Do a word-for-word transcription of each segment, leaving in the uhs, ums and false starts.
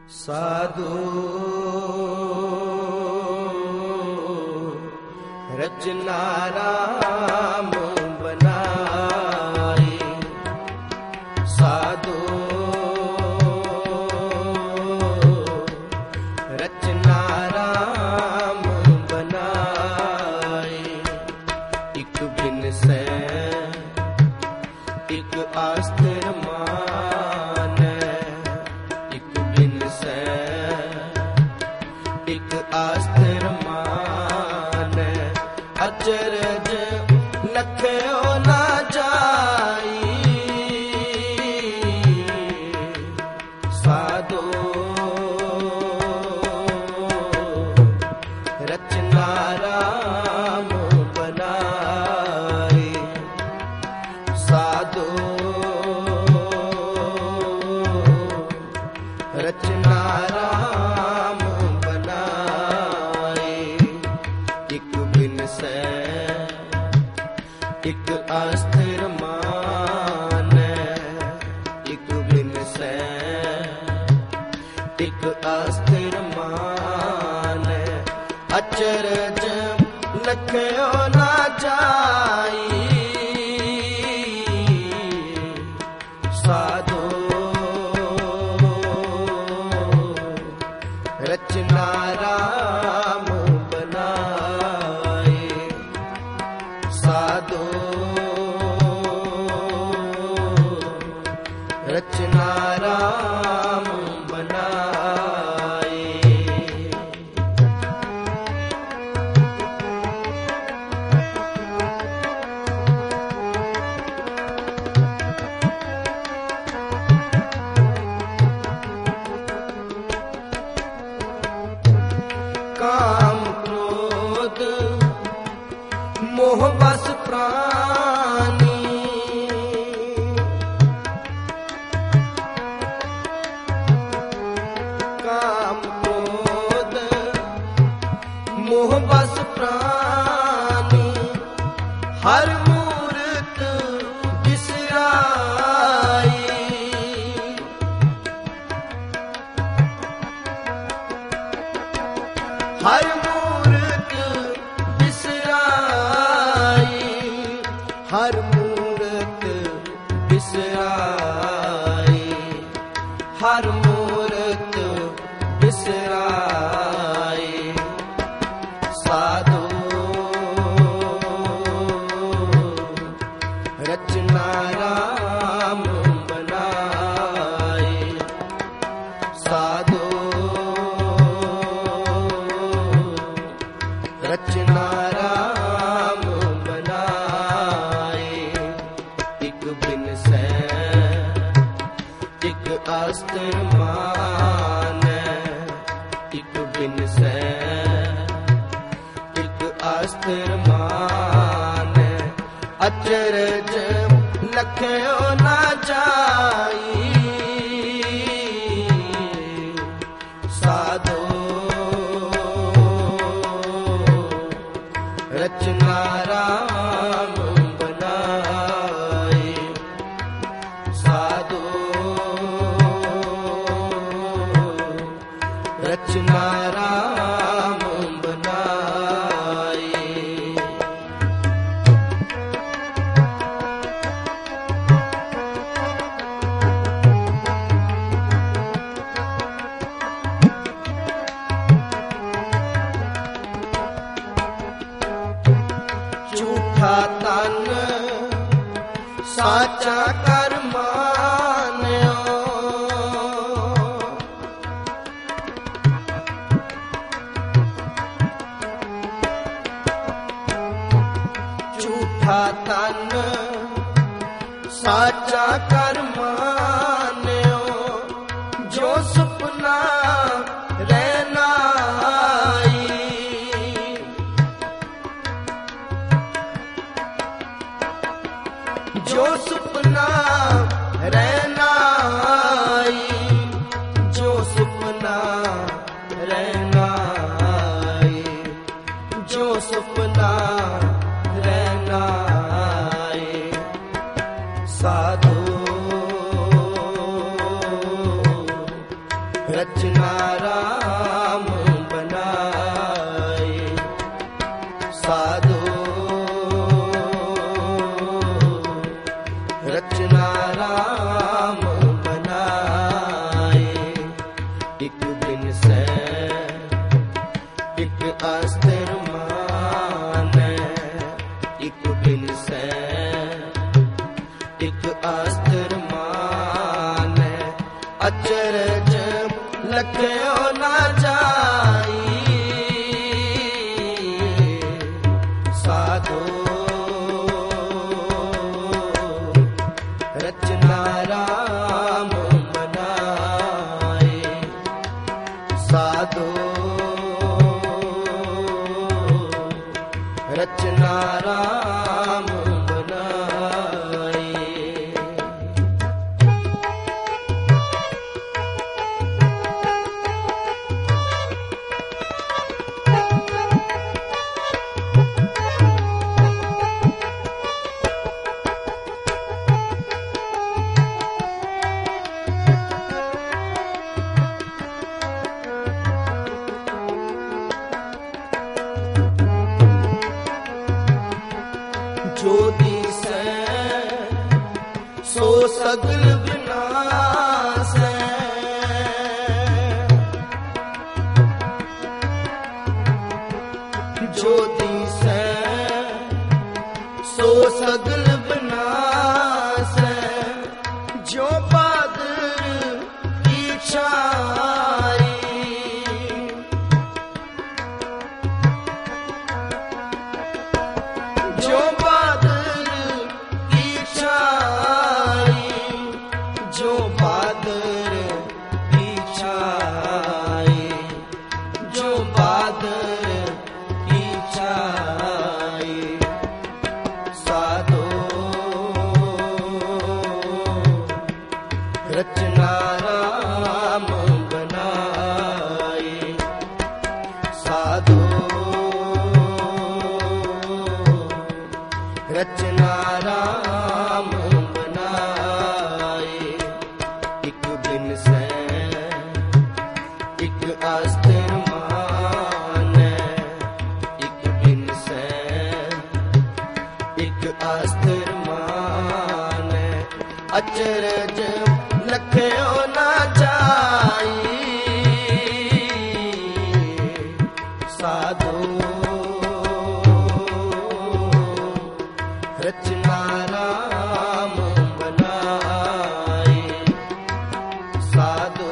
साधु रचना राम बनाए, साधु रचना राम बनाए। एक बिन से एक आस्तिर माने, एक बिन से एक आस्तिर माने। अचरज लख्यो ना जाई, साधो रचना राम बनाए, साधो रचना राम बनाए। एक बिन से एक अस्थिर माने, एक बिन से एक अस्थिर माने। अचरज लख्यो ना जाई, साधो रचना राम बनाए, साधो रचना राम बनाए। काम क्रोध मोह बस प्राणी, काम क्रोध मोह बस प्राणी। हर मूरत बिसराई, हर मूरत बिसराई, हर मूरत बिसराई, हर मूरत बिसराई। साधु रचना राम बनाए, साधु रचना राम बनाए। एक बिन से एक अस्थिर माने, एक बिन से एक अस्थिर माने। अचरज लख्यो ना जाई, साधो रचना राम बनाए, साधो रचना राम बनाए। झूठा तन साचा कर मान्यो, झूठा तन साचा कर मान्यो। जो सुपना रहना आई, जो सुपना रचना राम बनाए साधो रचना राम बनाए एक बिन से एक अस्त्र माने एक बिन से एक अस्त्र माने अचरज लख्यो ना जाई साधो रचना राम बनाए साधो रचना राम बनाए जो दिसै सो सगल विनाश जो दिसै सो सगल विनाश जो बादल की छाई जो जो बादल की छाई जो बादल की छाई साधो रचना राम बनाए साधो रचना राम बनाए एक बिन से एक अस्त्र माने एक बिन से एक अस्त्र माने अचरज लख्यो ना जाई साधो रचना राम बनाए साधो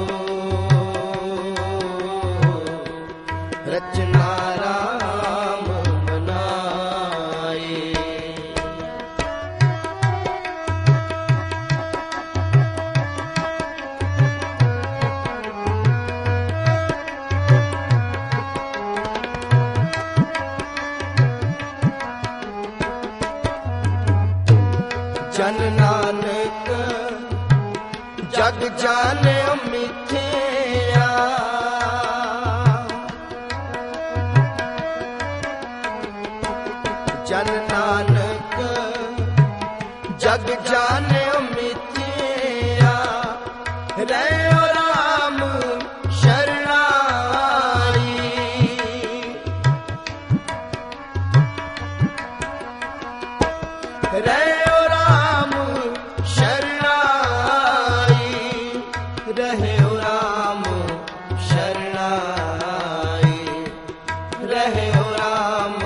रचना राम बनाए जन नानक जग जाने मिथ्या जन नानक जग जाने मिथ्या रहो राम शरणाई रहो राम शरणाई रहो राम शरणाई रहो राम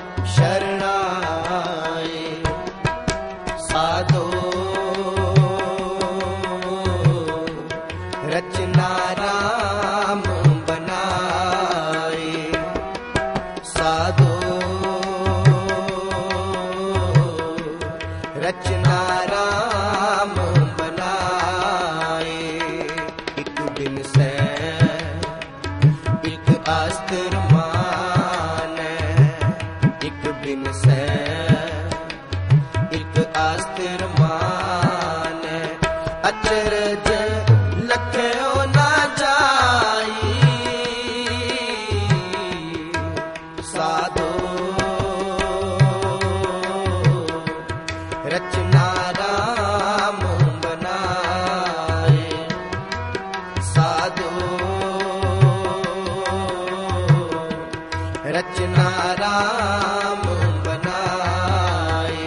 शरणाई साधो रचना राम बनाए साधो रचना राम बनाए एक बिन से एक अस्त्र माने एक बिन से एक अस्त्र माने अचरज लख्यो ना जा रचना राम बनाए,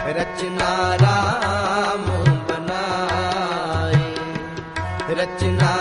रचना राम बनाए, रचना